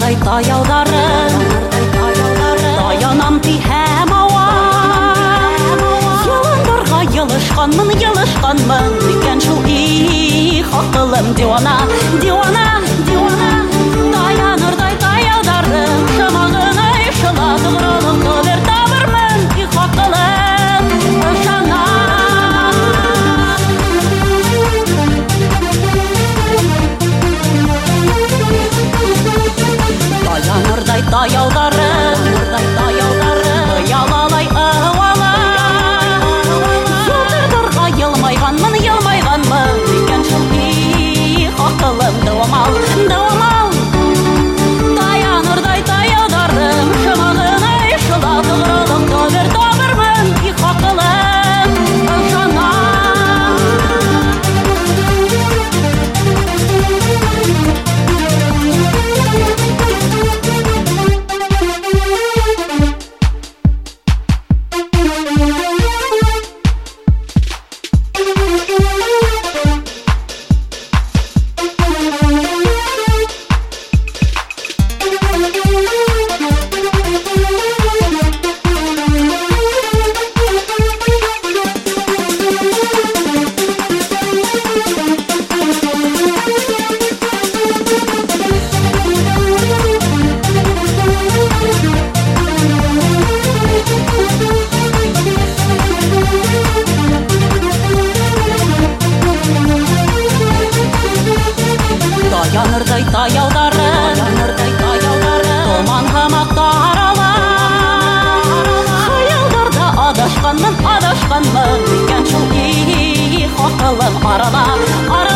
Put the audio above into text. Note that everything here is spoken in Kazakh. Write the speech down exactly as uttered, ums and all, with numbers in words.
Таянырдай таяудары, таянам тиһәм ауа. Йыландарға йылышқанмын, йылышқанмын, икән шул и хакылым дивана, дивана, дивана. Таянырдай таяударым, шымағына ишылатып ролым кылыр табырмын, и хакылым ышана. Таянырдай таяудары, ялалай ывала. Йылдырдырға йылмайғанмын, йылмайғанмын, икән шул и хакылым дывамал, дывамал. Таянырдай таяударым, шымағына ишылатып ролым кылыр табырмын, и хакылым ышана. Таянырдай таяудары, томан һымак тарала. Хыялдарда адашқанмын, адашқанмын, икән шул и хакылым арала, арала.